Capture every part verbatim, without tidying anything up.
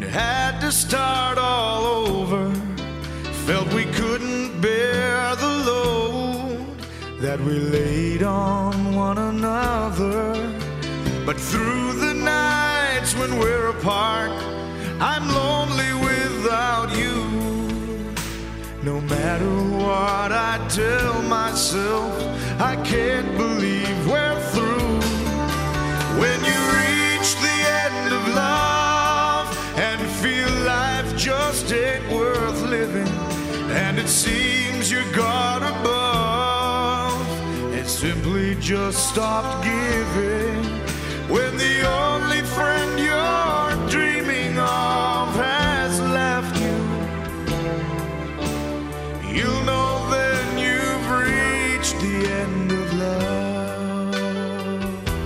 and had to start all over. Felt we couldn't bear the load that we laid on one another. But through the nights when we're apart, I'm lonely without you. No matter what I tell myself, I can't believe we're through. When you reach the end of love and feel life just ain't worth living, and it seems you're gone above, it simply just stopped giving. When the only friend you're dreaming of has left you, you'll know then you've reached the end of love.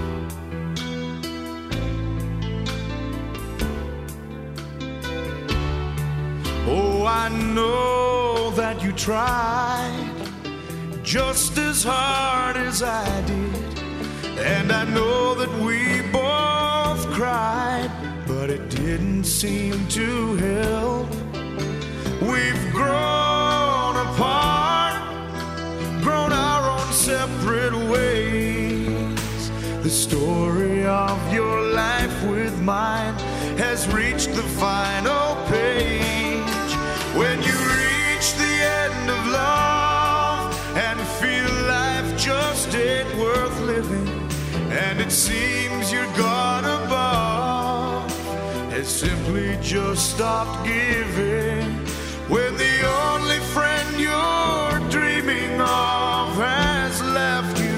Oh, I know that you tried just as hard as I did, and I know that we both cried, but it didn't seem to help. We've grown apart, grown our own separate ways. The story of your life with mine has reached the final page. When you reach the end of love and feel life just ain't worth living, and it seems you're gone above, it simply just stopped giving. When the only friend you're dreaming of has left you,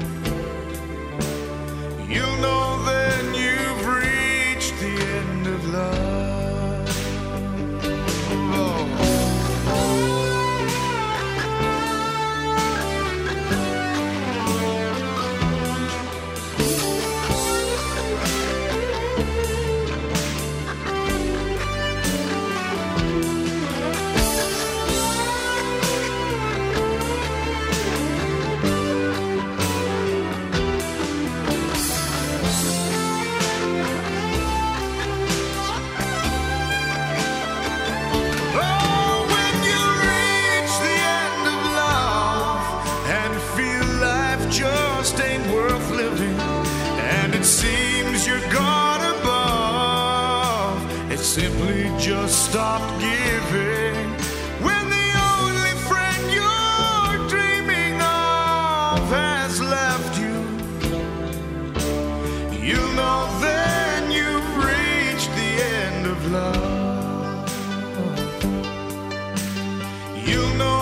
you'll know then you've reached the end of love. Just ain't worth living, and it seems you're gone above, it simply just stopped giving. When the only friend you're dreaming of has left you, you'll know then you've reached the end of love. You'll know